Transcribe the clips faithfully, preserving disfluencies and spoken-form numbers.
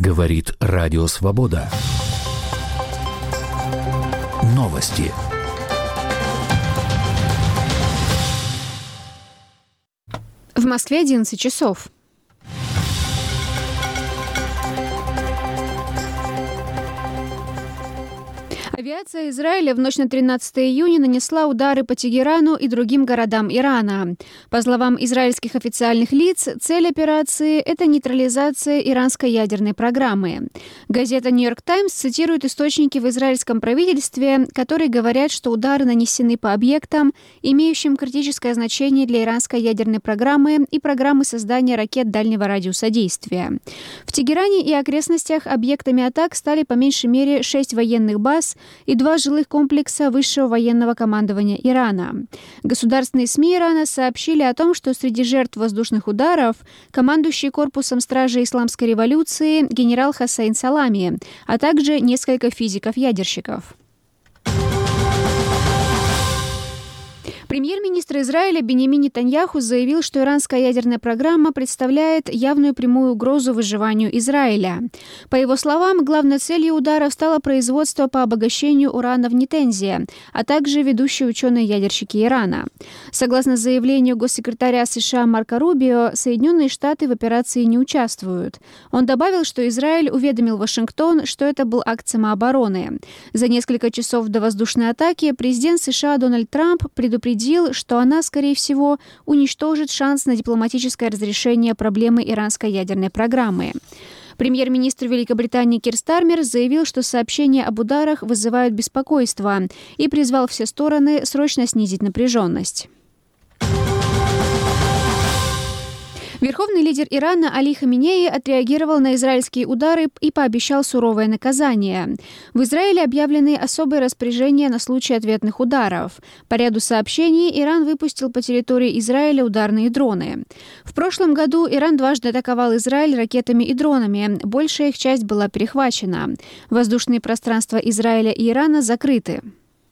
Говорит Радио Свобода. Новости. В Москве одиннадцать часов. Авиация Израиля в ночь на тринадцатое июня нанесла удары по Тегерану и другим городам Ирана. По словам израильских официальных лиц, цель операции – это нейтрализация иранской ядерной программы. Газета «Нью-Йорк Таймс» цитирует источники в израильском правительстве, которые говорят, что удары нанесены по объектам, имеющим критическое значение для иранской ядерной программы и программы создания ракет дальнего радиуса действия. В Тегеране и окрестностях объектами атак стали по меньшей мере шесть военных баз и два жилых комплекса высшего военного командования Ирана. Государственные СМИ Ирана сообщили о том, что среди жертв воздушных ударов командующий корпусом стражи Исламской революции генерал Хосейн Салами, а также несколько физиков-ядерщиков. Премьер-министр Израиля Биньямин Нетаньяху заявил, что иранская ядерная программа представляет явную прямую угрозу выживанию Израиля. По его словам, главной целью ударов стало производство по обогащению урана в Нетензе, а также ведущие ученые-ядерщики Ирана. Согласно заявлению госсекретаря США Марко Рубио, Соединенные Штаты в операции не участвуют. Он добавил, что Израиль уведомил Вашингтон, что это был акт самообороны. За несколько часов до воздушной атаки президент США Дональд Трамп предупредил, что она, скорее всего, уничтожит шанс на дипломатическое разрешение проблемы иранской ядерной программы. Премьер-министр Великобритании Кир Стармер заявил, что сообщения об ударах вызывают беспокойство и призвал все стороны срочно снизить напряженность. Верховный лидер Ирана Али Хаминеи отреагировал на израильские удары и пообещал суровое наказание. В Израиле объявлены особые распоряжения на случай ответных ударов. По ряду сообщений Иран выпустил по территории Израиля ударные дроны. В прошлом году Иран дважды атаковал Израиль ракетами и дронами. Большая их часть была перехвачена. Воздушные пространства Израиля и Ирана закрыты.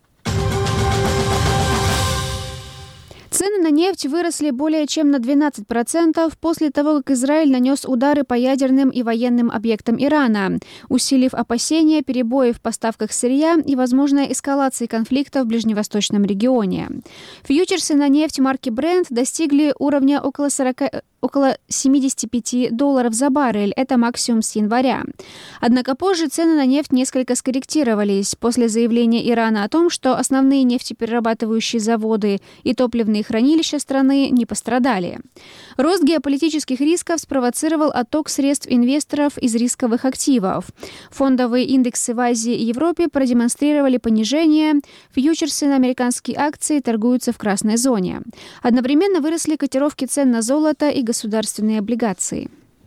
Цены на нефть выросли более чем на двенадцать процентов после того, как Израиль нанес удары по ядерным и военным объектам Ирана, усилив опасения перебоев в поставках сырья и возможной эскалации конфликта в ближневосточном регионе. Фьючерсы на нефть марки Brent достигли уровня около сорока около семьдесят пять долларов за баррель. Это максимум с января. Однако позже цены на нефть несколько скорректировались после заявления Ирана о том, что основные нефтеперерабатывающие заводы и топливные хранилища страны не пострадали. Рост геополитических рисков спровоцировал отток средств инвесторов из рисковых активов. Фондовые индексы в Азии и Европе продемонстрировали понижение. Фьючерсы на американские акции торгуются в красной зоне. Одновременно выросли котировки цен на золото и государственные облигации.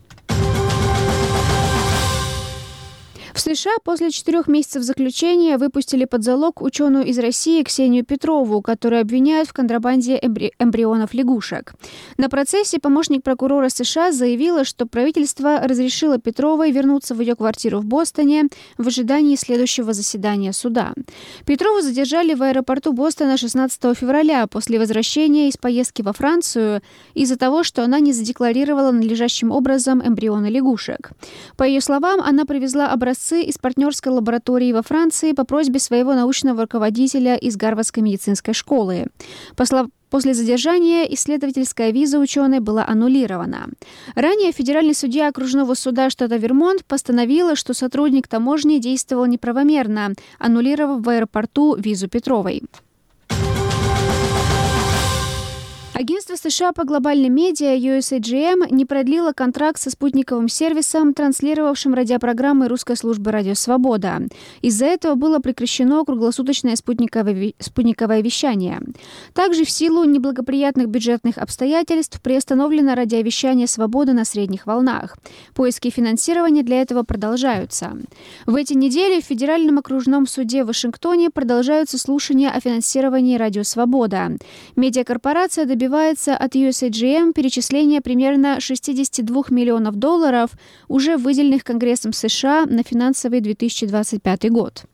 В США после четырех месяцев заключения выпустили под залог ученую из России Ксению Петрову, которую обвиняют в контрабанде эмбри- эмбрионов лягушек. На процессе помощник прокурора США заявила, что правительство разрешило Петровой вернуться в ее квартиру в Бостоне в ожидании следующего заседания суда. Петрову задержали в аэропорту Бостона шестнадцатого февраля после возвращения из поездки во Францию из-за того, что она не задекларировала надлежащим образом эмбрионы лягушек. По ее словам, она привезла образцы из партнерской лаборатории во Франции по просьбе своего научного руководителя из Гарвардской медицинской школы. По слов... После задержания исследовательская виза ученой была аннулирована. Ранее федеральный судья окружного суда штата Вермонт постановила, что сотрудник таможни действовал неправомерно, аннулировав в аэропорту визу Петровой. Агентство США по глобальным медиа ю эс эй джи эм не продлило контракт со спутниковым сервисом, транслировавшим радиопрограммы русской службы «Радио Свобода». Из-за этого было прекращено круглосуточное спутниковое, спутниковое вещание. Также в силу неблагоприятных бюджетных обстоятельств приостановлено радиовещание «Свобода» на средних волнах. Поиски финансирования для этого продолжаются. В эти недели в Федеральном окружном суде в Вашингтоне продолжаются слушания о финансировании «Радио Свобода». Медиакорпорация добивается добивается от ю эс эй джи эм перечисления примерно шестьдесят два миллионов долларов, уже выделенных Конгрессом США на финансовый две тысячи двадцать пятый год.